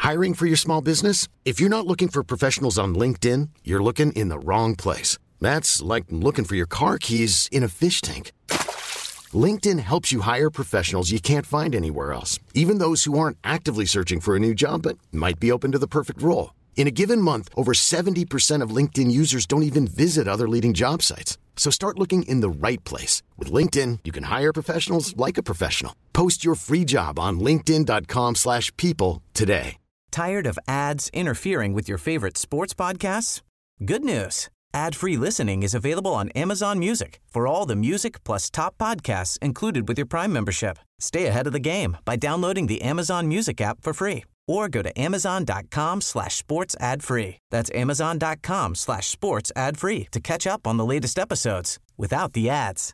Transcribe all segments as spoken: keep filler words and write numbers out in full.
Hiring for your small business? If you're not looking for professionals on LinkedIn, you're looking in the wrong place. That's like looking for your car keys in a fish tank. LinkedIn helps you hire professionals you can't find anywhere else, even those who aren't actively searching for a new job but might be open to the perfect role. In a given month, over seventy percent of LinkedIn users don't even visit other leading job sites. So start looking in the right place. With LinkedIn, you can hire professionals like a professional. Post your free job on linkedin.com slash people today. Tired of ads interfering with your favorite sports podcasts? Good news. Ad-free listening is available on Amazon Music for all the music plus top podcasts included with your Prime membership. Stay ahead of the game by downloading the Amazon Music app for free or go to amazon.com slash sports ad free. That's amazon.com slash sports ad free to catch up on the latest episodes without the ads.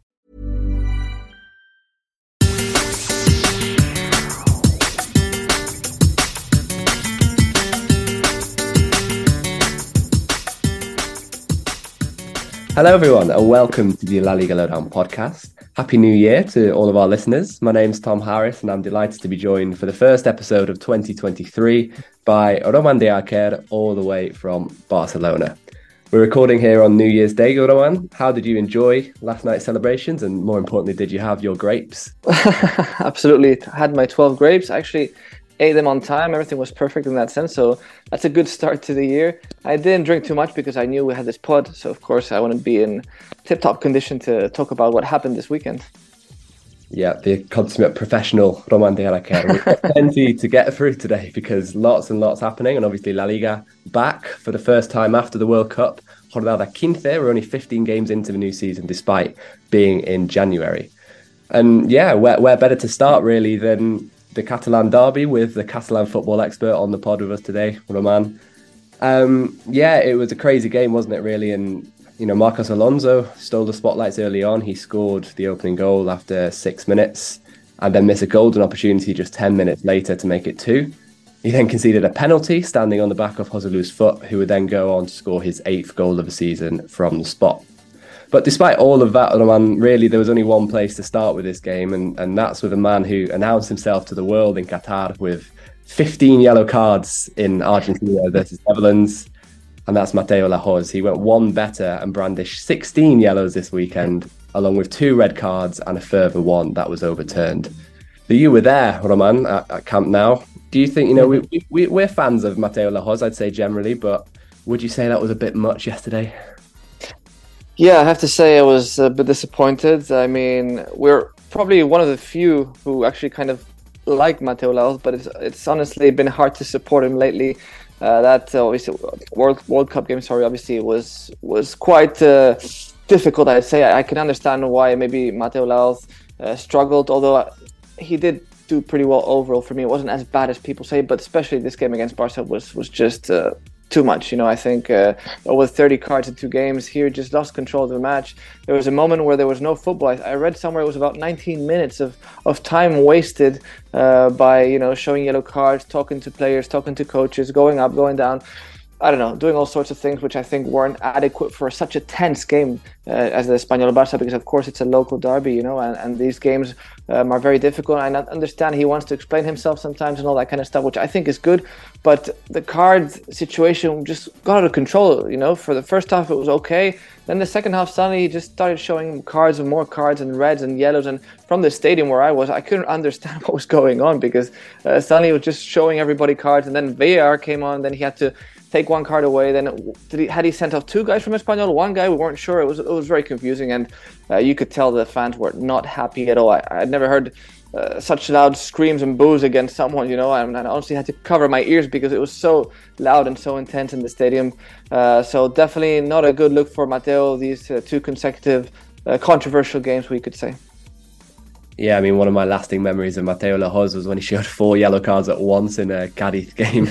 Hello everyone and welcome to the La Liga Lowdown podcast. Happy New Year to all of our listeners. My name's Tom Harris and I'm delighted to be joined for the first episode of twenty twenty-three by Roman de Arquer all the way from Barcelona. We're recording here on New Year's Day, Roman. How did you enjoy last night's celebrations and more importantly, did you have your grapes? Absolutely. I had my twelve grapes. Actually, ate them on time. Everything was perfect in that sense. So that's a good start to the year. I didn't drink too much because I knew we had this pod. So of course I want to be in tip-top condition to talk about what happened this weekend. Yeah, the consummate professional Roman de Arquer. We've got plenty to get through today because lots and lots happening. And obviously La Liga back for the first time after the World Cup. Jornada quince, we're only fifteen games into the new season despite being in January. And yeah, where, where better to start really than the Catalan derby with the Catalan football expert on the pod with us today, Roman. Um, yeah, it was a crazy game, wasn't it, really? And, you know, Marcos Alonso stole the spotlights early on. He scored the opening goal after six minutes and then missed a golden opportunity just ten minutes later to make it two. He then conceded a penalty standing on the back of Joselu's foot, who would then go on to score his eighth goal of the season from the spot. But despite all of that, Roman, really, there was only one place to start with this game, and, and that's with a man who announced himself to the world in Qatar with fifteen yellow cards in Argentina versus Netherlands, and that's Mateo Lahoz. He went one better and brandished sixteen yellows this weekend, along with two red cards and a further one that was overturned. But you were there, Roman, at, at Camp Nou. Do you think, you know, we, we, we're fans of Mateo Lahoz, I'd say generally, but would you say that was a bit much yesterday? Yeah, I have to say I was a bit disappointed. I mean, we're probably one of the few who actually kind of like Mateo Lahoz, but it's it's honestly been hard to support him lately. Uh, that uh, obviously World World Cup game, sorry, obviously was was quite uh, difficult. I'd say I, I can understand why maybe Mateo Lahoz uh, struggled, although he did do pretty well overall for me. It wasn't as bad as people say, but especially this game against Barca was was just Uh, too much, you know. I think uh, over thirty cards in two games here, just lost control of the match. There was a moment where there was no football. I, I read somewhere it was about nineteen minutes of, of time wasted uh, by, you know, showing yellow cards, talking to players, talking to coaches, going up, going down. I don't know, doing all sorts of things which I think weren't adequate for such a tense game uh, as the Espanyol-Barça, because of course it's a local derby, you know, and, and these games um, are very difficult. I understand he wants to explain himself sometimes and all that kind of stuff, which I think is good, but the card situation just got out of control, you know. For the first half it was okay, then the second half suddenly he just started showing cards and more cards and reds and yellows, and from the stadium where I was, I couldn't understand what was going on, because uh, suddenly he was just showing everybody cards, and then V A R came on, then he had to take one card away. Then did he, had he sent off two guys from Espanyol, one guy, we weren't sure. It was it was very confusing, and uh, you could tell the fans were not happy at all. I I'd never heard uh, such loud screams and boos against someone, you know, and I honestly had to cover my ears because it was so loud and so intense in the stadium. Uh, so definitely not a good look for Mateo, these uh, two consecutive uh, controversial games, we could say. Yeah, I mean, one of my lasting memories of Mateo Lahoz was when he showed four yellow cards at once in a Cadiz game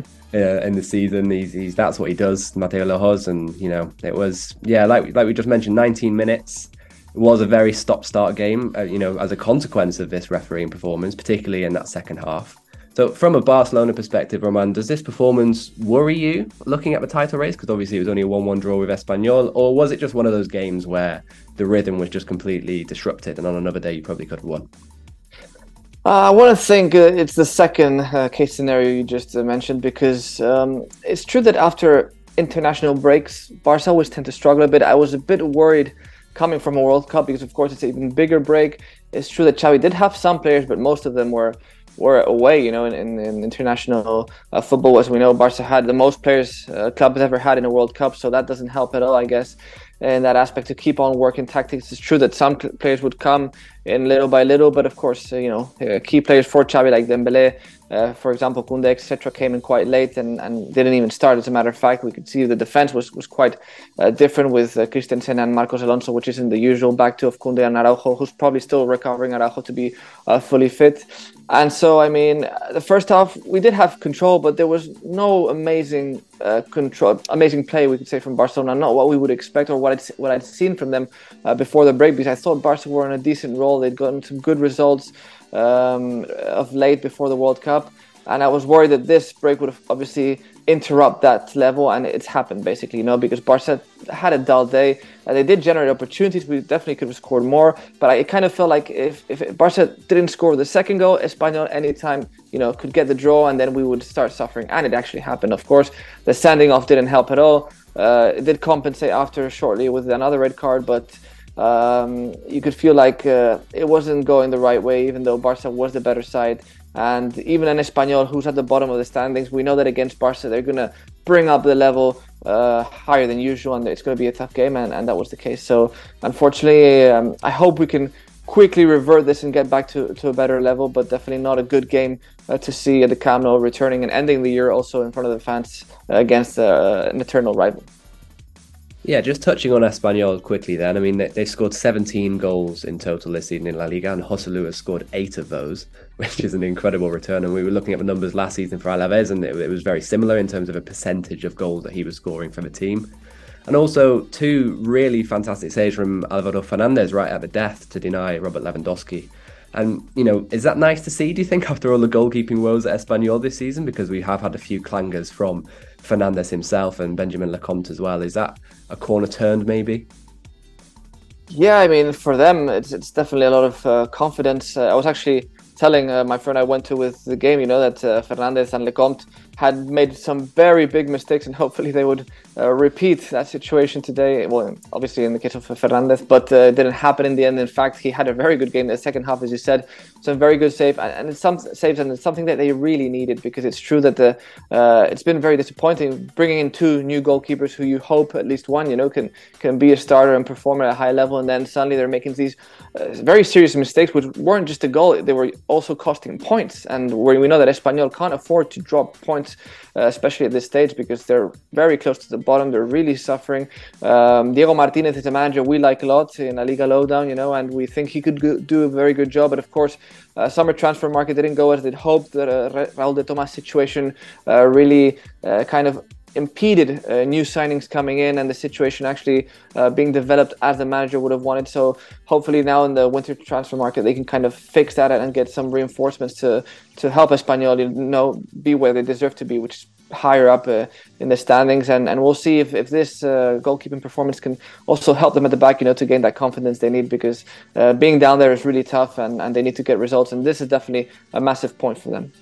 uh, in the season. He's, he's that's what he does, Mateo Lahoz, and you know, it was yeah, like like we just mentioned, nineteen minutes. It was a very stop-start game, uh, you know, as a consequence of this refereeing performance, particularly in that second half. So, from a Barcelona perspective, Roman, does this performance worry you looking at the title race? Because obviously it was only a one one draw with Espanyol, or was it just one of those games where the rhythm was just completely disrupted, and on another day you probably could have won? Uh, I want to think uh, it's the second uh, case scenario you just uh, mentioned, because um, it's true that after international breaks, Barca always tend to struggle a bit. I was a bit worried coming from a World Cup because, of course, it's an even bigger break. It's true that Xavi did have some players, but most of them were were away, you know, in, in, in international uh, football. As we know, Barca had the most players uh, club has ever had in a World Cup, so that doesn't help at all, I guess, in that aspect to keep on working tactics. It's true that some players would come in little by little, but of course, uh, you know, uh, key players for Xavi like Dembélé, uh, for example, Koundé, et cetera, came in quite late and, and didn't even start. As a matter of fact, we could see the defense was was quite uh, different with uh, Christensen and Marcos Alonso, which isn't the usual back two of Koundé and Araujo, who's probably still recovering. Araujo to be uh, fully fit. And so, I mean, the first half we did have control, but there was no amazing uh, control, amazing play, we could say, from Barcelona. Not what we would expect or what I'd, what I'd seen from them uh, before the break, because I thought Barca were on a decent roll. They'd gotten some good results um, of late before the World Cup. And I was worried that this break would have obviously interrupt that level, and it's happened basically, you know, because Barca had a dull day. Uh, they did generate opportunities. We definitely could have scored more, but I, it kind of felt like if, if Barca didn't score the second goal, Espanyol anytime, you know, could get the draw, and then we would start suffering. And it actually happened, of course. The standing off didn't help at all. Uh, it did compensate after shortly with another red card, but um, you could feel like uh, it wasn't going the right way, even though Barca was the better side. And even an Espanyol who's at the bottom of the standings, we know that against Barca they're going to bring up the level uh, higher than usual, and it's going to be a tough game, and, and that was the case. So unfortunately, um, I hope we can quickly revert this and get back to, to a better level, but definitely not a good game uh, to see at the Camp Nou, returning and ending the year also in front of the fans uh, against uh, an eternal rival. Yeah, just touching on Espanyol quickly then. I mean, they, they scored seventeen goals in total this season in La Liga, and Joselu has scored eight of those, which is an incredible return. And we were looking at the numbers last season for Alaves, and it, it was very similar in terms of a percentage of goals that he was scoring for the team. And also two really fantastic saves from Alvaro Fernandez right at the death to deny Robert Lewandowski. And, you know, is that nice to see, do you think, after all the goalkeeping woes at Espanyol this season? Because we have had a few clangers from Fernandez himself and Benjamin Lecomte as well. Is that a corner turned, maybe? Yeah, I mean, for them, it's it's definitely a lot of uh, confidence. Uh, I was actually telling uh, my friend I went to with the game, you know, that uh, Fernandez and Lecomte had made some very big mistakes, and hopefully they would uh, repeat that situation today. Well, obviously in the case of Fernandez, but uh, it didn't happen in the end. In fact, he had a very good game in the second half, as you said. Some very good save, and, and it's some saves, and it's something that they really needed, because it's true that the uh, it's been very disappointing bringing in two new goalkeepers who you hope at least one, you know, can can be a starter and perform at a high level, and then suddenly they're making these uh, very serious mistakes, which weren't just a goal; they were also costing points. And where we know that Espanyol can't afford to drop points, uh, especially at this stage, because they're very close to the bottom. They're really suffering. Um, Diego Martinez is a manager we like a lot in La Liga Lowdown, you know, and we think he could go, do a very good job. But of course, uh, summer transfer market didn't go as they'd hoped. The uh, Raúl de Tomás situation uh, really uh, kind of impeded uh, new signings coming in, and the situation actually uh, being developed as the manager would have wanted. So hopefully now in the winter transfer market they can kind of fix that and get some reinforcements to to help Espanyol, you know, be where they deserve to be, which is higher up uh, in the standings. And, and we'll see if, if this uh, goalkeeping performance can also help them at the back, you know, to gain that confidence they need, because uh, being down there is really tough, and, and they need to get results, and this is definitely a massive point for them.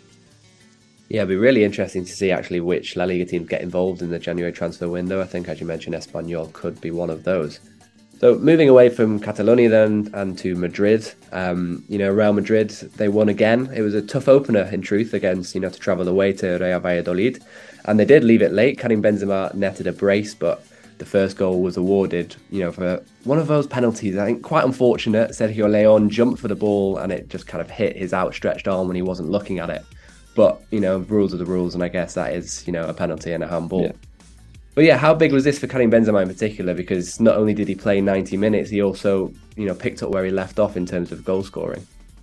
Yeah, it'd be really interesting to see actually which La Liga teams get involved in the January transfer window. I think, as you mentioned, Espanyol could be one of those. So moving away from Catalonia then and to Madrid, um, you know, Real Madrid, they won again. It was a tough opener, in truth, against, you know, to travel away to Real Valladolid. And they did leave it late. Karim Benzema netted a brace, but the first goal was awarded, you know, for one of those penalties. I think quite unfortunate. Sergio León jumped for the ball and it just kind of hit his outstretched arm when he wasn't looking at it. But, you know, rules are the rules, and I guess that is, you know, a penalty and a handball. Yeah. But yeah, how big was this for Karim Benzema in particular? Because not only did he play ninety minutes, he also, you know, picked up where he left off in terms of goal scoring.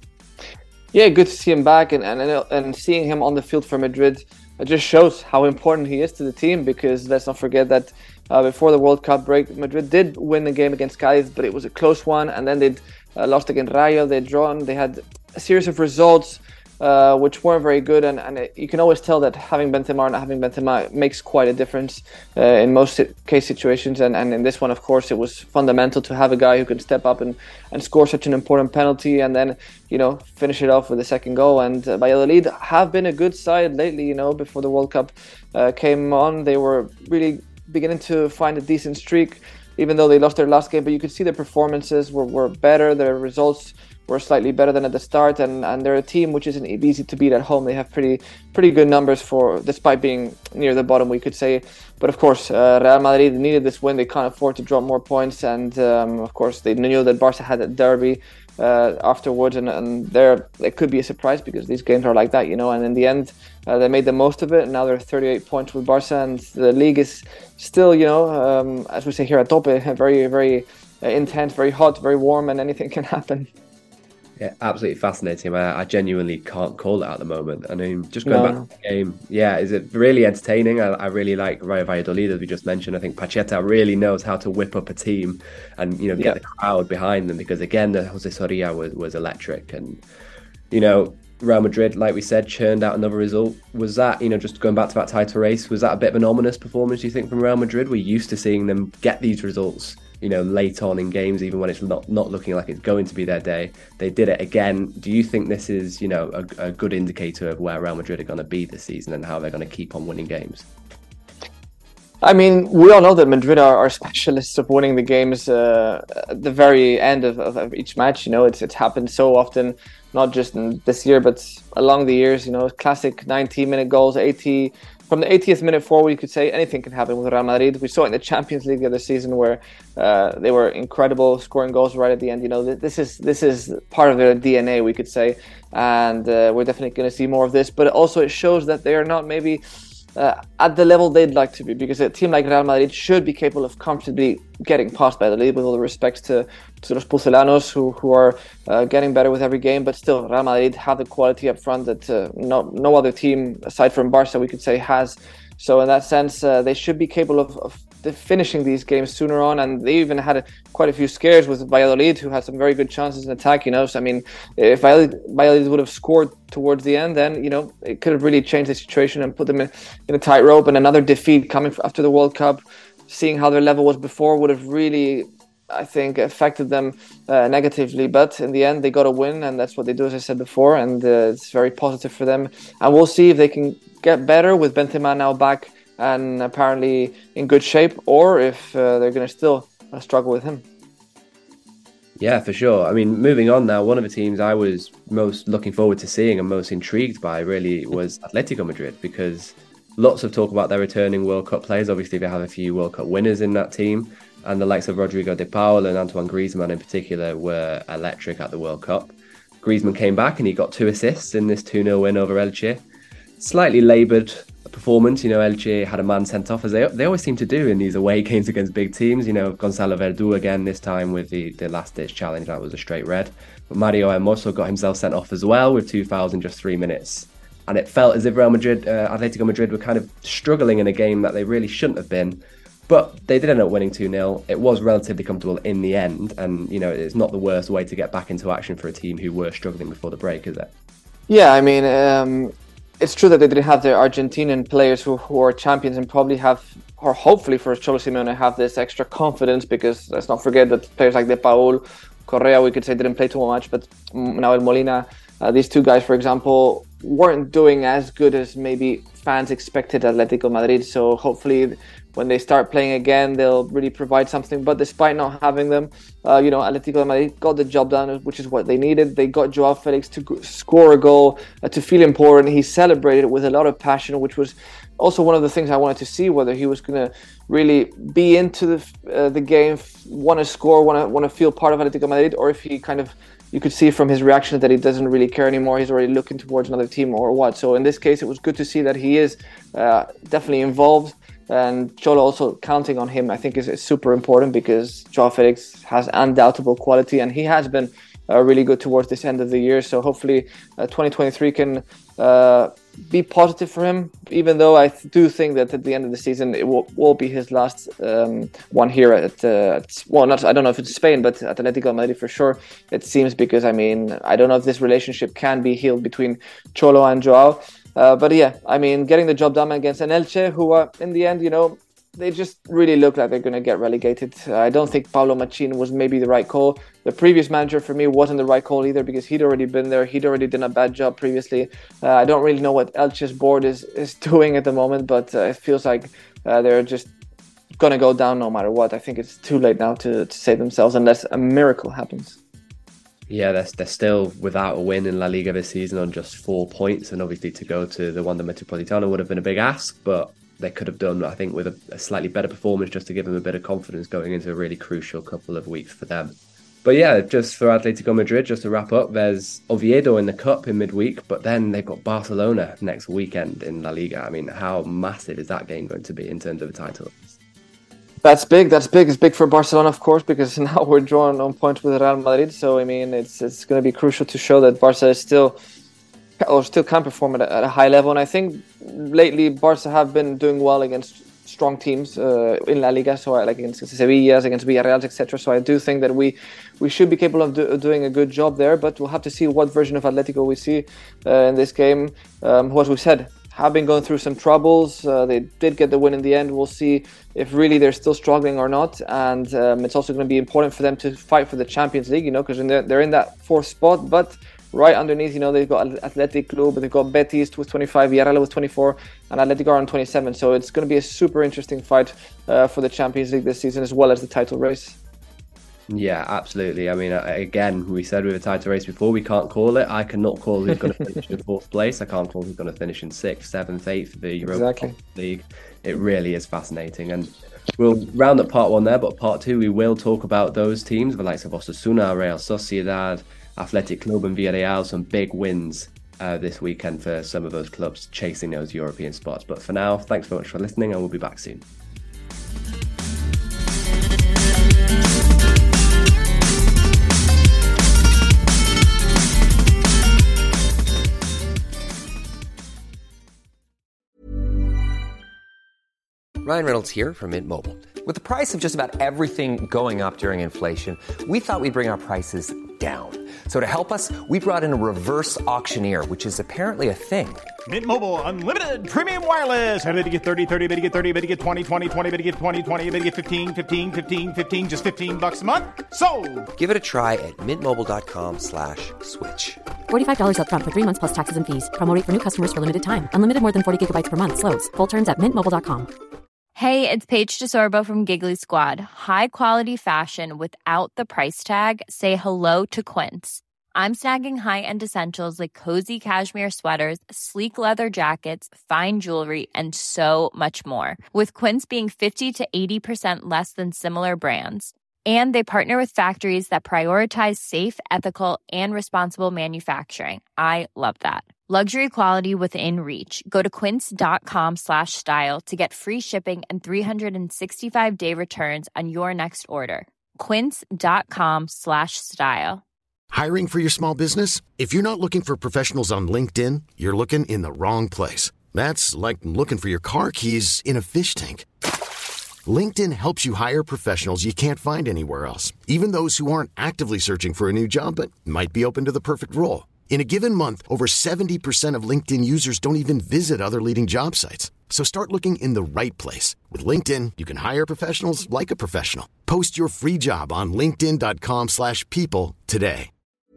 Yeah, good to see him back, and and, and seeing him on the field for Madrid, it just shows how important he is to the team, because let's not forget that uh, before the World Cup break, Madrid did win the game against Cádiz, but it was a close one, and then they'd uh, lost against Rayo, they'd drawn, they had a series of results uh, which weren't very good. And, and it, you can always tell that having Benzema or not having Benzema makes quite a difference uh, in most case situations. And, and in this one, of course, it was fundamental to have a guy who can step up and, and score such an important penalty and then, you know, finish it off with a second goal. And uh, Valladolid have been a good side lately, you know, before the World Cup uh, came on. They were really beginning to find a decent streak, even though they lost their last game. But you could see their performances were, were better, their results were slightly better than at the start, and, and they're a team which isn't easy to beat at home. They have pretty pretty good numbers for, despite being near the bottom, we could say. But of course, uh, Real Madrid needed this win. They can't afford to drop more points, and um, of course they knew that Barca had a derby uh, afterwards, and, and there it could be a surprise because these games are like that, you know. And in the end, uh, they made the most of it, and now they're thirty-eight points with Barca, and the league is still, you know, um, as we say here at Tope, very very uh, intense, very hot, very warm, and anything can happen. Yeah, absolutely fascinating. I, I genuinely can't call it at the moment. I mean, just going No. back to the game, yeah, is it really entertaining? I, I really like Rayo Valladolid, as we just mentioned. I think Pacheta really knows how to whip up a team and, you know, get Yeah. the crowd behind them, because again, the Jose Soria was, was electric. And, you know, Real Madrid, like we said, churned out another result. Was that, you know, just going back to that title race, was that a bit of an ominous performance, do you think, from Real Madrid? We're used to seeing them get these results, you know, late on in games, even when it's not, not looking like it's going to be their day. They did it again. Do you think this is, you know, a, a good indicator of where Real Madrid are going to be this season and how they're going to keep on winning games? I mean, we all know that Madrid are, are specialists of winning the games uh, at the very end of, of, of each match. You know, it's it's happened so often, not just in this year, but along the years. You know, classic ninety-minute goals, eighty from the eightieth minute forward. You could say anything can happen with Real Madrid. We saw it in the Champions League the other season, where uh, they were incredible, scoring goals right at the end. You know, this is this is part of their D N A, we could say, and uh, we're definitely going to see more of this. But also, it shows that they are not maybe Uh, at the level they'd like to be, because a team like Real Madrid should be capable of comfortably getting past by the league, with all the respect to, to los Pucelanos, who, who are uh, getting better with every game. But still, Real Madrid have the quality up front that uh, no, no other team, aside from Barca, we could say, has. So in that sense, uh, they should be capable of, of finishing these games sooner on, and they even had a, quite a few scares with Valladolid, who had some very good chances in attack, you know. So I mean, if Valladolid, Valladolid would have scored towards the end, then, you know, it could have really changed the situation and put them in, in a tightrope. And another defeat coming after the World Cup, seeing how their level was before, would have really, I think, affected them uh, negatively. But in the end, they got a win, and that's what they do, as I said before, and uh, it's very positive for them. And we'll see if they can get better with Benzema now back and apparently in good shape, or if uh, they're going to still uh, struggle with him. Yeah, for sure. I mean, moving on now, one of the teams I was most looking forward to seeing and most intrigued by really was Atletico Madrid, because lots of talk about their returning World Cup players. Obviously, they have a few World Cup winners in that team, and the likes of Rodrigo de Paul and Antoine Griezmann in particular were electric at the World Cup. Griezmann came back and he got two assists in this two nil win over Elche. Slightly laboured performance, you know. Elche had a man sent off, as they they always seem to do in these away games against big teams. You know, Gonzalo Verdu again this time with the, the last-ditch challenge. That was a straight red. But Mario Hermoso got himself sent off as well with two fouls in just three minutes. And it felt as if Real Madrid, uh, Atletico Madrid were kind of struggling in a game that they really shouldn't have been. But they did end up winning two nil. It was relatively comfortable in the end. And, you know, it's not the worst way to get back into action for a team who were struggling before the break, is it? Yeah, I mean, um, it's true that they didn't have their Argentinian players who, who are champions and probably have, or hopefully for Cholo Simeone, have this extra confidence, because let's not forget that players like De Paul, Correa, we could say, didn't play too much, but Nahuel Molina, uh, these two guys, for example, weren't doing as good as maybe fans expected Atletico Madrid. So hopefully when they start playing again, they'll really provide something. But despite not having them, uh, you know, Atletico Madrid got the job done, which is what they needed. They got Joao Felix to g- score a goal, uh, to feel important. He celebrated with a lot of passion, which was also one of the things I wanted to see, whether he was going to really be into the uh, the game, want to score, want to want to feel part of Atletico Madrid, or if he kind of, you could see from his reaction that he doesn't really care anymore. He's already looking towards another team or what. So in this case, it was good to see that he is uh, definitely involved. And Cholo also counting on him, I think, is, is super important, because Joao Felix has undoubtable quality, and he has been uh, really good towards this end of the year. So hopefully uh, twenty twenty-three can uh, be positive for him, even though I do think that at the end of the season it will, will be his last um, one here at, uh, at, well, not I don't know if it's Spain, but at Atletico Madrid for sure. It seems, because I mean, I don't know if this relationship can be healed between Cholo and Joao. Uh, but yeah, I mean, getting the job done against an Elche, who are in the end, you know, they just really look like they're going to get relegated. Uh, I don't think Pablo Machin was maybe the right call. The previous manager for me wasn't the right call either, because he'd already been there. He'd already done a bad job previously. Uh, I don't really know what Elche's board is, is doing at the moment, but uh, it feels like uh, they're just going to go down no matter what. I think it's too late now to, to save themselves unless a miracle happens. Yeah, they're, they're still without a win in La Liga this season on just four points. And obviously to go to the Wanda Metropolitano would have been a big ask, but they could have done, I think, with a, a slightly better performance just to give them a bit of confidence going into a really crucial couple of weeks for them. But yeah, just for Atletico Madrid, just to wrap up, there's Oviedo in the Cup in midweek, but then they've got Barcelona next weekend in La Liga. I mean, how massive is that game going to be in terms of the title? That's big. That's big. It's big for Barcelona, of course, because now we're drawn on points with Real Madrid. So, I mean, it's it's going to be crucial to show that Barca is still... or still can perform at a, at a high level. And I think lately Barca have been doing well against strong teams uh, in La Liga, so I, like against Sevilla, against Villarreal, et cetera. So I do think that we we should be capable of do, doing a good job there, but we'll have to see what version of Atletico we see uh, in this game. Um, who, as we said, have been going through some troubles. Uh, they did get the win in the end. We'll see if really they're still struggling or not. And um, it's also going to be important for them to fight for the Champions League, you know, because they're in that fourth spot, but right underneath, you know, they've got Athletic Club, they've got Betis with twenty-five, Villarreal with twenty-four, and Atletico are on twenty-seven. So it's going to be a super interesting fight uh, for the Champions League this season, as well as the title race. Yeah, absolutely. I mean, again, we said with the title race before, we can't call it. I cannot call who's going to finish in fourth place. I can't call who's going to finish in sixth, seventh, eighth for the Europa exactly. League. It really is fascinating. And we'll round up part one there, but part two, we will talk about those teams, the likes of Osasuna, Real Sociedad, Athletic Club and Villarreal, some big wins uh, this weekend for some of those clubs chasing those European spots. But for now, thanks very much for listening, and we'll be back soon. Ryan Reynolds here from Mint Mobile. With the price of just about everything going up during inflation, we thought we'd bring our prices down. So to help us, we brought in a reverse auctioneer, which is apparently a thing. Mint Mobile Unlimited Premium Wireless. How to get thirty, thirty, how to get thirty, how to get twenty, twenty, twenty, how to get twenty, twenty, how to get fifteen, fifteen, fifteen, fifteen, just fifteen bucks a month? Sold! Give it a try at mintmobile.com slash switch. forty-five dollars up front for three months plus taxes and fees. Promo rate for new customers for limited time. Unlimited more than forty gigabytes per month. Slows full terms at mint mobile dot com. Hey, it's Paige DeSorbo from Giggly Squad. High quality fashion without the price tag. Say hello to Quince. I'm snagging high-end essentials like cozy cashmere sweaters, sleek leather jackets, fine jewelry, and so much more. With Quince being fifty to eighty percent less than similar brands. And they partner with factories that prioritize safe, ethical, and responsible manufacturing. I love that. Luxury quality within reach. Go to quince.com slash style to get free shipping and three sixty-five day returns on your next order. Quince.com slash style. Hiring for your small business? If you're not looking for professionals on LinkedIn, you're looking in the wrong place. That's like looking for your car keys in a fish tank. LinkedIn helps you hire professionals you can't find anywhere else, even those who aren't actively searching for a new job but might be open to the perfect role. In a given month, over seventy percent of LinkedIn users don't even visit other leading job sites. So start looking in the right place. With LinkedIn, you can hire professionals like a professional. Post your free job on linkedin.com slash people today.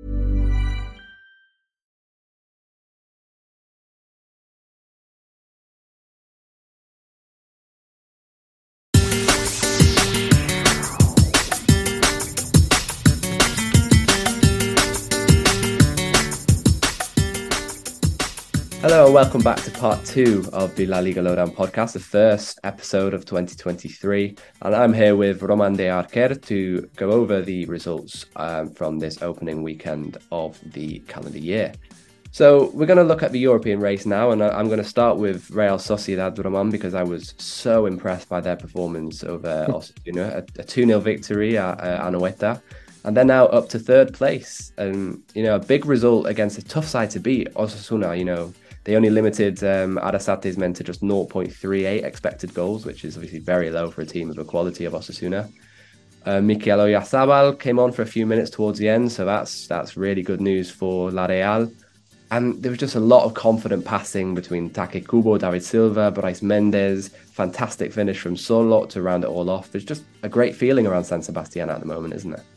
Hello and welcome back to part two of the La Liga Lowdown podcast, the first episode of twenty twenty-three. And I'm here with Roman de Arquer to go over the results um, from this opening weekend of the calendar year. So we're going to look at the European race now, and I'm going to start with Real Sociedad, Roman, because I was so impressed by their performance over Osasuna, a, a two nil victory at uh, Anoeta. And they're now up to third place. And, you know, a big result against a tough side to beat, Osasuna. You know, they only limited um, Arasate's men to just zero point three eight expected goals, which is obviously very low for a team of the quality of Osasuna. Uh, Mikel Oyarzabal came on for a few minutes towards the end, so that's that's really good news for La Real. And there was just a lot of confident passing between Take Kubo, David Silva, Brais Mendes, fantastic finish from Solot to round it all off. There's just a great feeling around San Sebastián at the moment, isn't there?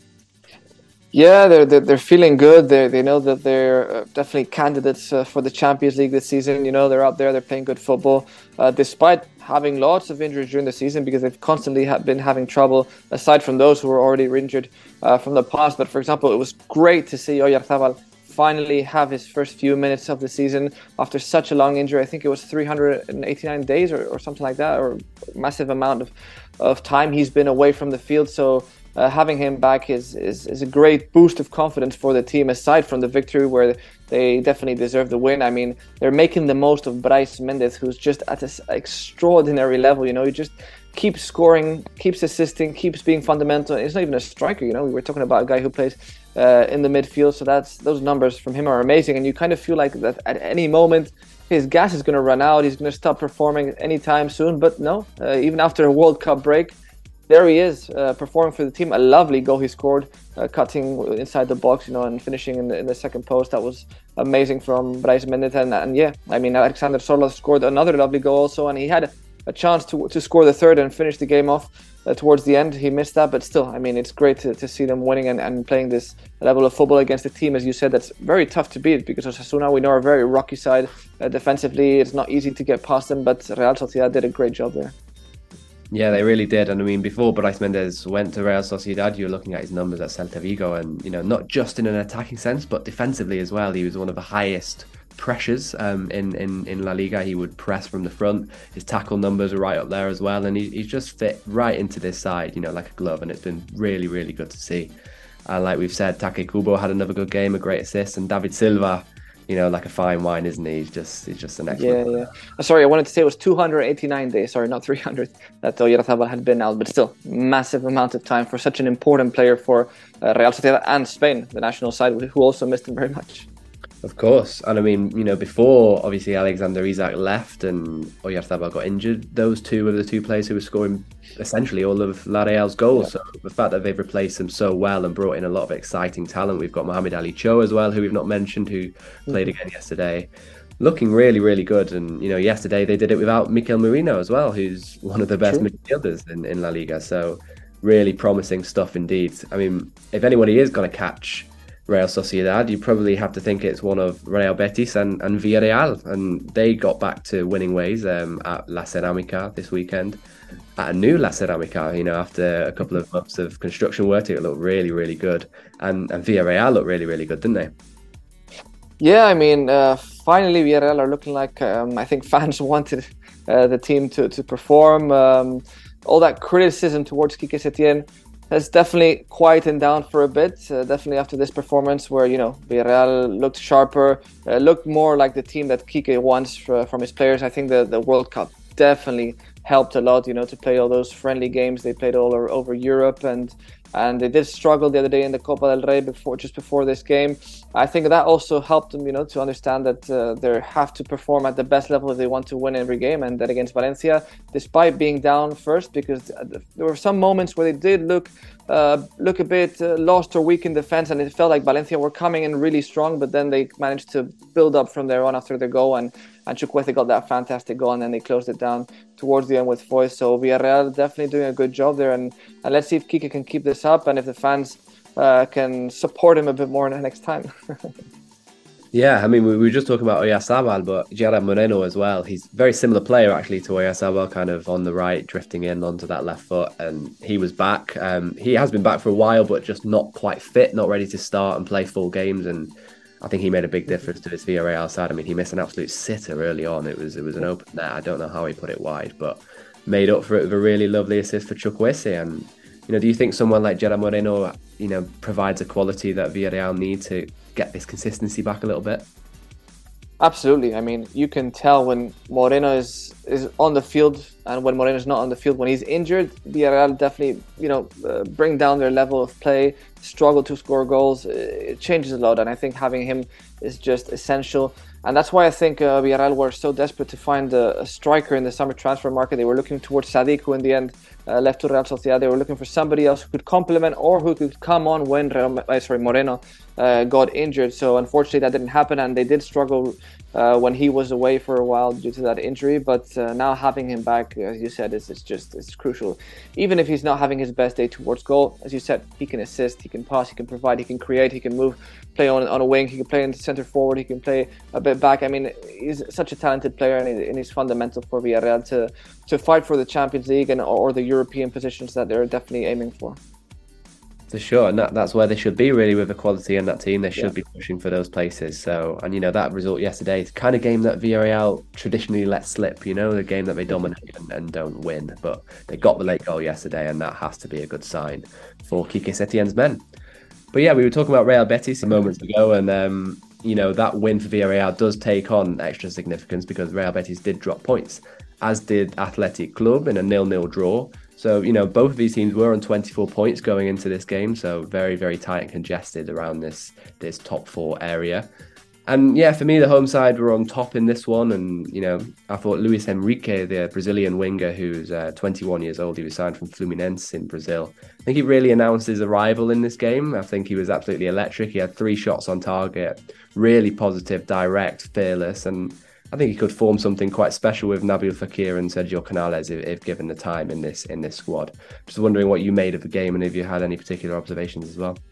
Yeah, they're they're, they're feeling good. They they know that they're definitely candidates uh, for the Champions League this season. You know, they're out there, they're playing good football, uh, despite having lots of injuries during the season, because they've constantly ha- been having trouble, aside from those who were already injured uh, from the past. But for example, it was great to see Oyarzabal finally have his first few minutes of the season after such a long injury. I think it was three hundred eighty-nine days or, or something like that, or a massive amount of, of time he's been away from the field. So uh, having him back is, is is a great boost of confidence for the team, aside from the victory where they definitely deserve the win. I mean, they're making the most of Brais Mendes, who's just at an extraordinary level. You know, he just keeps scoring, keeps assisting, keeps being fundamental. It's not even a striker, you know. We were talking about a guy who plays uh, in the midfield, so that's those numbers from him are amazing. And you kind of feel like that at any moment his gas is going to run out. He's going to stop performing anytime soon. But no, uh, even after a World Cup break, there he is, uh, performing for the team. A lovely goal he scored, uh, cutting inside the box, you know, and finishing in the, in the second post. That was amazing from Brais Mendes. And, and yeah, I mean, Alexander Solot scored another lovely goal also, and he had a chance to to score the third and finish the game off uh, towards the end. He missed that, but still, I mean, it's great to, to see them winning and, and playing this level of football against a team, as you said, that's very tough to beat, because Osasuna, we know, are a very rocky side uh, defensively. It's not easy to get past them, but Real Sociedad did a great job there. Yeah, they really did. And I mean, before Brais Mendes went to Real Sociedad, you were looking at his numbers at Celta Vigo, and, you know, not just in an attacking sense, but defensively as well. He was one of the highest pressures um, in, in, in La Liga. He would press from the front. His tackle numbers are right up there as well. And he, he's just fit right into this side, you know, like a glove. And it's been really, really good to see. And like we've said, Take Kubo had another good game, a great assist. And David Silva, you know, like a fine wine, isn't he? He's just he's just an excellent Yeah, yeah. Uh, sorry, I wanted to say it was two hundred eighty-nine days. Sorry, not three hundred that Oyarzabal had been out. But still, massive amount of time for such an important player for uh, Real Sociedad and Spain, the national side, who also missed him very much. Of course. And I mean, you know, before obviously Alexander Isak left and Oyarzabal got injured, those two were the two players who were scoring essentially all of La Real's goals. Yeah. So the fact that they've replaced them so well and brought in a lot of exciting talent. We've got Mohamed Ali Cho as well, who we've not mentioned, who mm-hmm. played again yesterday. Looking really, really good. And, you know, yesterday they did it without Mikel Merino as well, who's one of the best True. midfielders in, in La Liga. So really promising stuff indeed. I mean, if anybody is going to catch Real Sociedad, you probably have to think it's one of Real Betis and, and Villarreal, and they got back to winning ways um, at La Ceramica this weekend, at a new La Ceramica, you know, after a couple of months of construction work. It looked really, really good, and, and Villarreal looked really, really good, didn't they? Yeah, I mean, uh, finally Villarreal are looking like um, I think fans wanted uh, the team to, to perform. Um, all that criticism towards Quique Setién has definitely quietened down for a bit, uh, definitely after this performance where, you know, Villarreal looked sharper, uh, looked more like the team that Quique wants for, from his players. I think the, the World Cup definitely helped a lot, you know, to play all those friendly games. They played all over Europe, and and they did struggle the other day in the Copa del Rey before, just before this game. I think that also helped them, you know, to understand that uh, they have to perform at the best level if they want to win every game. And that against Valencia, despite being down first, because there were some moments where they did look uh, look a bit uh, lost or weak in defense, and it felt like Valencia were coming in really strong, but then they managed to build up from there on after their goal, and and Chukwueze got that fantastic goal, and then they closed it down towards the end with Foy. So Villarreal definitely doing a good job there, and, and let's see if Quique can keep this up, and if the fans uh, can support him a bit more next time. Yeah, I mean, we were just talking about Oyarzabal, but Gerard Moreno as well. He's a very similar player, actually, to Oyarzabal, kind of on the right, drifting in onto that left foot. And he was back. Um, he has been back for a while, but just not quite fit, not ready to start and play full games. And I think he made a big difference to this Villarreal side. I mean, he missed an absolute sitter early on. It was it was an open net. I don't know how he put it wide, but made up for it with a really lovely assist for Chukwueze. And, you know, do you think someone like Gerard Moreno, you know, provides a quality that Villarreal need to get this consistency back a little bit? Absolutely. I mean, you can tell when Moreno is, is on the field and when Moreno is not on the field. When he's injured, Villarreal definitely, you know, uh, bring down their level of play, struggle to score goals. It changes a lot, and I think having him is just essential. And that's why I think uh, Villarreal were so desperate to find a, a striker in the summer transfer market. They were looking towards Sadik, who in the end uh, left to Real Sociedad. They were looking for somebody else who could complement or who could come on when Real, uh, sorry, Moreno uh, got injured. So unfortunately that didn't happen, and they did struggle uh, when he was away for a while due to that injury. But uh, now having him back, as you said, is it's just it's crucial. Even if he's not having his best day towards goal, as you said, he can assist, he can pass, he can provide, he can create, he can move, play on on a wing, he can play in centre forward, he can play a bit back. I mean, he's such a talented player, and, he, and he's fundamental for Villarreal to to fight for the Champions League and or the European positions that they're definitely aiming for. For sure, and that, that's where they should be really with the quality in that team. They should yeah. be pushing for those places. So, and you know, that result yesterday is the kind of game that Villarreal traditionally let slip, you know, the game that they dominate and, and don't win. But they got the late goal yesterday, and that has to be a good sign for Quique Setien's men. But yeah, we were talking about Real Betis a moment ago, and um, you know, that win for Villarreal does take on extra significance because Real Betis did drop points, as did Athletic Club in a nil-nil draw. So, you know, both of these teams were on twenty-four points going into this game. So very, very tight and congested around this this top four area. And yeah, for me, the home side were on top in this one. And, you know, I thought Luis Enrique, the Brazilian winger, who's uh, twenty-one years old, he was signed from Fluminense in Brazil. I think he really announced his arrival in this game. I think he was absolutely electric. He had three shots on target, really positive, direct, fearless. And I think he could form something quite special with Nabil Fekir and Sergio Canales if, if given the time in this in this squad. Just wondering what you made of the game and if you had any particular observations as well.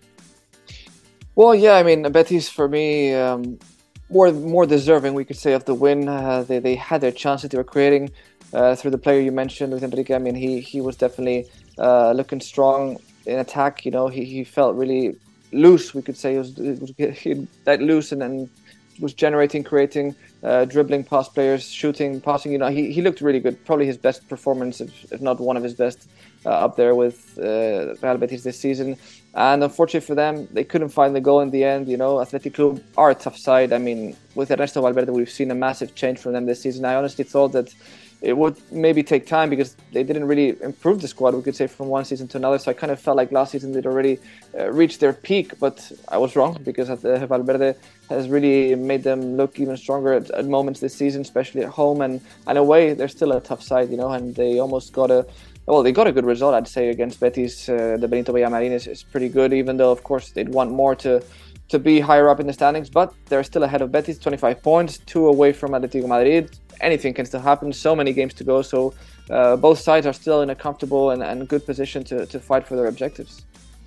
Well, yeah, I mean, Betis for me um, more more deserving, we could say, of the win. Uh, they they had their chances they were creating uh, through the player you mentioned with Enrique. I mean, he he was definitely uh, looking strong in attack. You know, he he felt really loose. We could say he was, he was he, that loose and then was generating, creating. Uh, dribbling past players, shooting, passing, you know, he, he looked really good. Probably his best performance, if, if not one of his best, uh, up there with uh, Real Betis this season. And unfortunately for them, they couldn't find the goal in the end. You know, Athletic Club are a tough side. I mean, with Ernesto Valverde, we've seen a massive change from them this season. I honestly thought that it would maybe take time because they didn't really improve the squad, we could say, from one season to another. So I kind of felt like last season they'd already uh, reached their peak, but I was wrong because uh, Valverde has really made them look even stronger at, at moments this season, especially at home. And, and away, they're still a tough side, you know, and they almost got a, well, they got a good result, I'd say, against Betis. Uh, the Benito Villamarín is, is pretty good, even though, of course, they'd want more to to be higher up in the standings, but they're still ahead of Betis, twenty-five points, two away from Atletico Madrid. Anything can still happen, so many games to go, so uh, both sides are still in a comfortable and, and good position to, to fight for their objectives.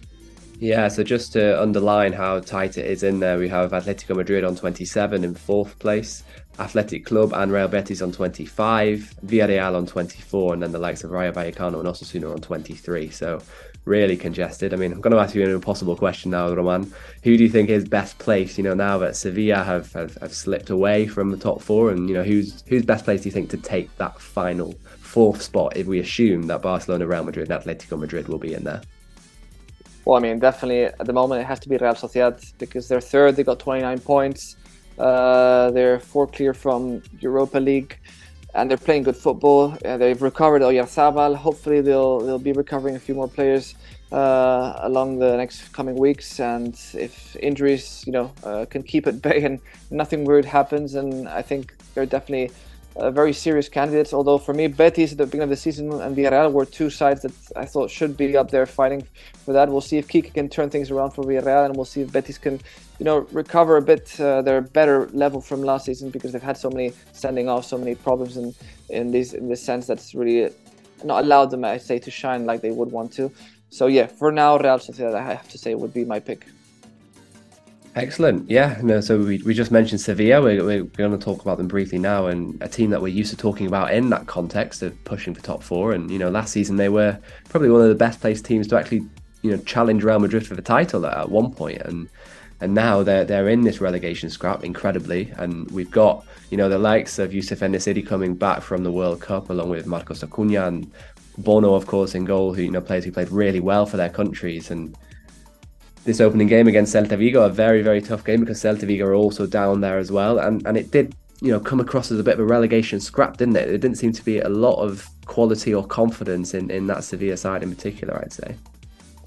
Yeah, so just to underline how tight it is in there, we have Atletico Madrid on twenty-seven in fourth place, Athletic Club and Real Betis on twenty-five, Villarreal on twenty-four, and then the likes of Rayo Vallecano and Osasuna on twenty-three. So really congested. I mean, I'm going to ask you an impossible question now, Roman. Who do you think is best placed, you know, now that Sevilla have, have, have slipped away from the top four? And, you know, who's who's best placed, do you think, to take that final fourth spot if we assume that Barcelona, Real Madrid and Atletico Madrid will be in there? Well, I mean, definitely at the moment it has to be Real Sociedad because they're third. They got twenty-nine points. Uh, they're four clear from Europa League. And they're playing good football. Uh, they've recovered Oyarzabal. Hopefully, they'll they'll be recovering a few more players uh, along the next coming weeks. And if injuries, you know, uh, can keep at bay and nothing weird happens, and I think they're definitely uh, very serious candidates. Although for me, Betis at the beginning of the season and Villarreal were two sides that I thought should be up there fighting for that. We'll see if Quique can turn things around for Villarreal, and we'll see if Betis can, you know, recover a bit uh, their better level from last season because they've had so many sending off, so many problems in in this in this sense that's really not allowed them, I say, to shine like they would want to. So yeah, for now, Real Sociedad, I have to say, would be my pick. Excellent. Yeah, no, so we, we just mentioned Sevilla. We're, we're going to talk about them briefly now, and a team that we're used to talking about in that context of pushing for top four. And, you know, last season they were probably one of the best placed teams to actually, you know, challenge Real Madrid for the title at one point. And and now they're they're in this relegation scrap, incredibly. And we've got, you know, the likes of Youssef En-Nesyri coming back from the World Cup, along with Marcos Acuna and Bono, of course, in goal, who, you know, players who played really well for their countries. And this opening game against Celta Vigo, a very, very tough game because Celta Vigo are also down there as well. And and it did, you know, come across as a bit of a relegation scrap, didn't it? There didn't seem to be a lot of quality or confidence in, in that Sevilla side in particular, I'd say.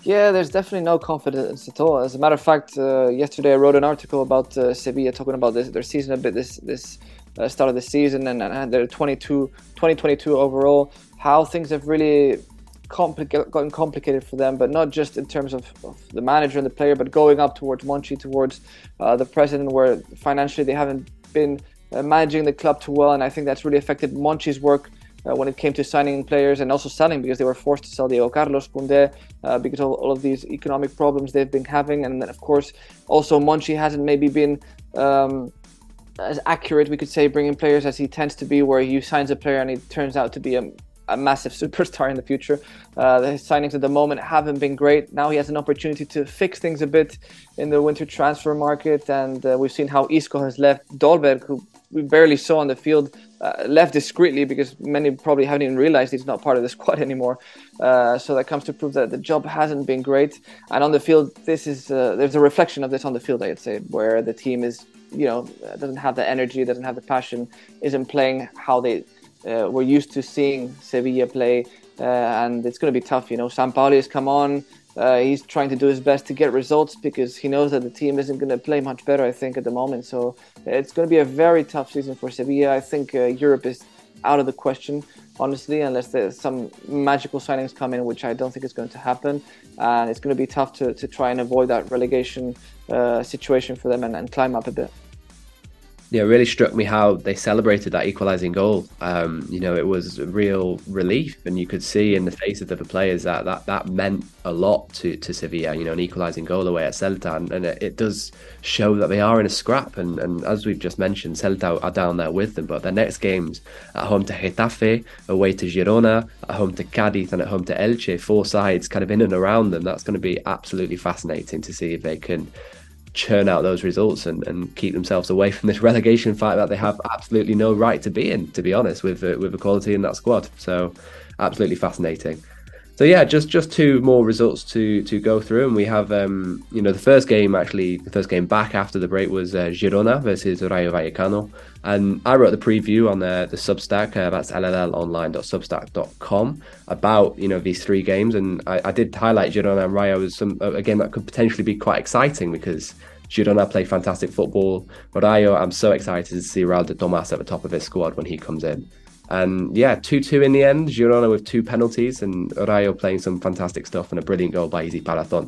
Yeah, there's definitely no confidence at all. As a matter of fact, uh, yesterday I wrote an article about uh, Sevilla talking about this, their season a bit, this this uh, start of the season and, and their twenty-two, twenty twenty-two overall, how things have really complica- gotten complicated for them, but not just in terms of, of the manager and the player, but going up towards Monchi, towards uh, the president, where financially they haven't been uh, managing the club too well, and I think that's really affected Monchi's work Uh, when it came to signing players and also selling, because they were forced to sell Diego Carlos, Koundé, uh, because of all of these economic problems they've been having. And then, of course, also Monchi hasn't maybe been um, as accurate, we could say, bringing players as he tends to be, where he signs a player and he turns out to be a, a massive superstar in the future. Uh, the signings at the moment haven't been great. Now he has an opportunity to fix things a bit in the winter transfer market, and uh, we've seen how Isco has left. Dolberg, who we barely saw on the field, uh, left discreetly because many probably haven't even realized he's not part of the squad anymore. Uh, so that comes to prove that the job hasn't been great. And on the field, this is uh, there's a reflection of this on the field, I'd say, where the team is, you know, doesn't have the energy, doesn't have the passion, isn't playing how they uh, were used to seeing Sevilla play. Uh, and it's going to be tough, you know. Sampaoli has come on. Uh, he's trying to do his best to get results because he knows that the team isn't going to play much better, I think, at the moment. So it's going to be a very tough season for Sevilla. I think uh, Europe is out of the question, honestly, unless there's some magical signings come in, which I don't think is going to happen. And it's going to be tough to, to try and avoid that relegation uh, situation for them and, and climb up a bit. Yeah, it really struck me how they celebrated that equalising goal. Um, you know, it was a real relief, and you could see in the faces of the players that that, that meant a lot to, to Sevilla, you know, an equalising goal away at Celta. And, and it, it does show that they are in a scrap. And, and as we've just mentioned, Celta are down there with them. But their next games, at home to Getafe, away to Girona, at home to Cadiz, and at home to Elche, four sides kind of in and around them. That's going to be absolutely fascinating to see if they can churn out those results and, and keep themselves away from this relegation fight that they have absolutely no right to be in, to be honest, with uh, with the quality in that squad. So absolutely fascinating. So yeah, just just two more results to to go through, and we have um you know the first game actually the first game back after the break was uh, Girona versus Rayo Vallecano, and I wrote the preview on the the Substack, uh, that's l l l online dot substack dot com, about you know these three games, and I, I did highlight Girona and Rayo as some a game that could potentially be quite exciting because Girona play fantastic football. Rayo, I'm so excited to see Raul de Tomas at the top of his squad when he comes in. And yeah, two two in the end, Girona with two penalties, and Rayo playing some fantastic stuff and a brilliant goal by Izzy Palazón.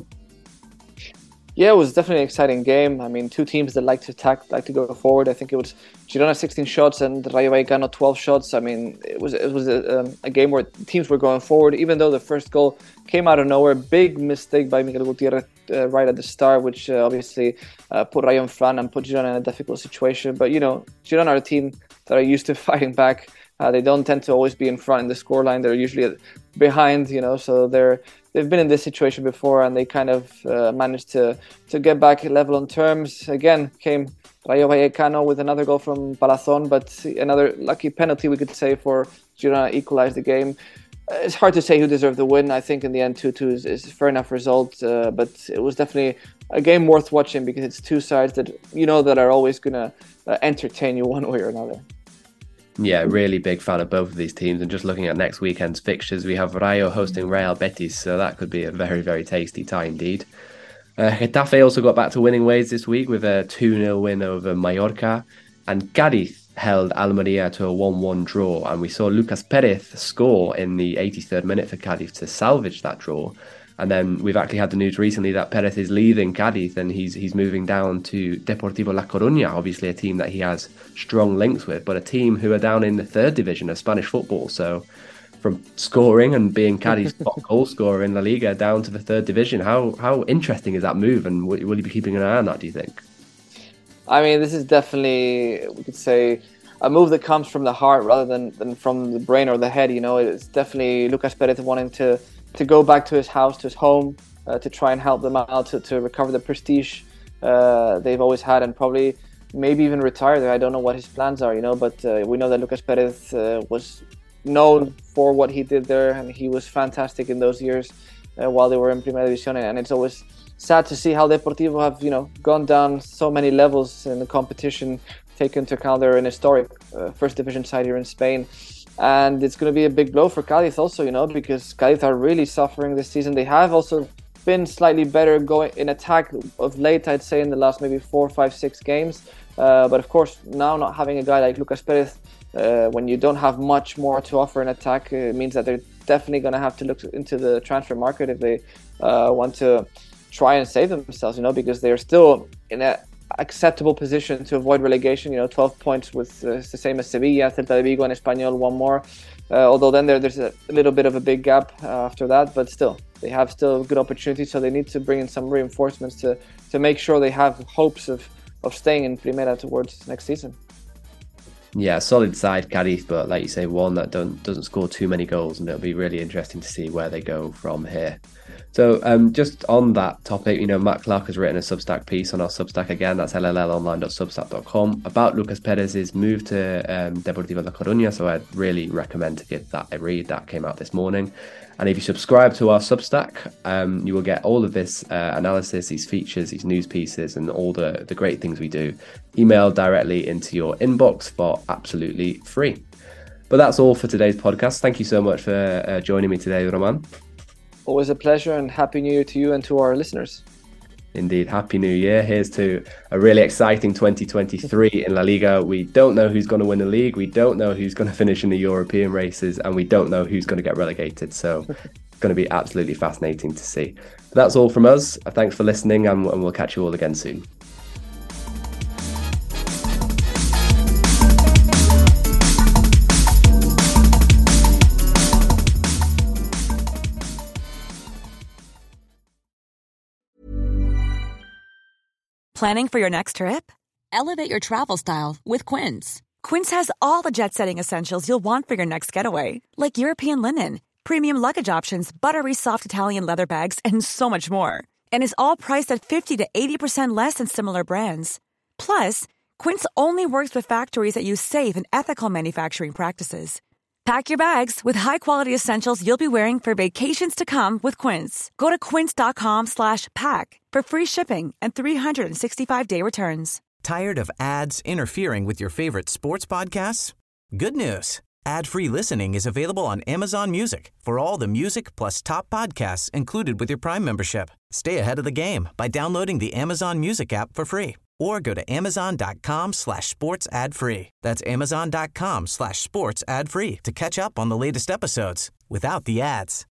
Yeah, it was definitely an exciting game. I mean, two teams that like to attack, like to go forward. I think it was Girona sixteen shots and Rayo Vallecano twelve shots. I mean, it was it was a, um, a game where teams were going forward, even though the first goal came out of nowhere. Big mistake by Miguel Gutierrez uh, right at the start, which uh, obviously uh, put Rayo in front and put Girona in a difficult situation. But, you know, Girona are a team that are used to fighting back. Uh, they don't tend to always be in front in the scoreline. They're usually behind, you know, so they're they've been in this situation before, and they kind of uh, managed to to get back level on terms. Again, came Rayo Vallecano with another goal from Palazón, but another lucky penalty, we could say, for Girona equalized the game. Uh, it's hard to say who deserved the win. I think in the end, two two is, is a fair enough result, uh, but it was definitely a game worth watching because it's two sides that you know that are always going to uh, entertain you one way or another. Yeah, really big fan of both of these teams. And just looking at next weekend's fixtures, we have Rayo hosting Real Betis, so that could be a very, very tasty tie indeed. Uh, Getafe also got back to winning ways this week with a two nil win over Mallorca, and Cadiz held Almeria to a one one draw, and we saw Lucas Perez score in the eighty-third minute for Cadiz to salvage that draw. And then we've actually had the news recently that Perez is leaving Cadiz and he's he's moving down to Deportivo La Coruña, obviously a team that he has strong links with, but a team who are down in the third division of Spanish football. So from scoring and being Cadiz's top goal scorer in La Liga down to the third division, how how interesting is that move, and will, will you be keeping an eye on that, do you think? I mean, this is definitely, we could say, a move that comes from the heart rather than, than from the brain or the head. You know, it's definitely Lucas Perez wanting to to go back to his house, to his home, uh, to try and help them out, to, to recover the prestige uh, they've always had, and probably maybe even retire there. I don't know what his plans are, you know, but uh, we know that Lucas Perez uh, was known for what he did there, and he was fantastic in those years uh, while they were in Primera División, and it's always sad to see how Deportivo have, you know, gone down so many levels in the competition, taken into account they're an historic uh, first division side here in Spain. And it's going to be a big blow for Cadiz also, you know, because Cadiz are really suffering this season. They have also been slightly better going in attack of late, I'd say, in the last maybe four, five, six games. Uh, but of course, now not having a guy like Lucas Perez, uh, when you don't have much more to offer in attack, it means that they're definitely going to have to look into the transfer market if they uh, want to try and save themselves, you know, because they're still in an acceptable position to avoid relegation. You know, twelve points with uh, it's the same as Sevilla, Celta de Vigo and Espanyol, one more. Uh, although then there, there's a little bit of a big gap uh, after that, but still, they have still good opportunities, so they need to bring in some reinforcements to, to make sure they have hopes of of staying in Primera towards next season. Yeah, solid side, Cadiz, but like you say, one that don't, doesn't score too many goals, and it'll be really interesting to see where they go from here. So um, just on that topic, you know, Matt Clark has written a Substack piece on our Substack again, that's l l l online dot substack dot com, about Lucas Perez's move to um, Deportivo La Coruña, so I'd really recommend to give that a read. That came out this morning. And if you subscribe to our Substack, um, you will get all of this uh, analysis, these features, these news pieces, and all the, the great things we do emailed directly into your inbox for absolutely free. But that's all for today's podcast. Thank you so much for uh, joining me today, Roman. Always a pleasure, and Happy New Year to you and to our listeners. Indeed, Happy New Year. Here's to a really exciting twenty twenty-three in La Liga. We don't know who's going to win the league. We don't know who's going to finish in the European races, and we don't know who's going to get relegated. So it's going to be absolutely fascinating to see. But that's all from us. Thanks for listening, and, and we'll catch you all again soon. Planning for your next trip? Elevate your travel style with Quince. Quince has all the jet-setting essentials you'll want for your next getaway, like European linen, premium luggage options, buttery soft Italian leather bags, and so much more. And is all priced at fifty to eighty percent less than similar brands. Plus, Quince only works with factories that use safe and ethical manufacturing practices. Pack your bags with high-quality essentials you'll be wearing for vacations to come with Quince. Go to quince.com slash pack for free shipping and three sixty-five day returns. Tired of ads interfering with your favorite sports podcasts? Good news. Ad-free listening is available on Amazon Music for all the music plus top podcasts included with your Prime membership. Stay ahead of the game by downloading the Amazon Music app for free or go to amazon.com slash sports ad free. That's amazon.com slash sports ad free to catch up on the latest episodes without the ads.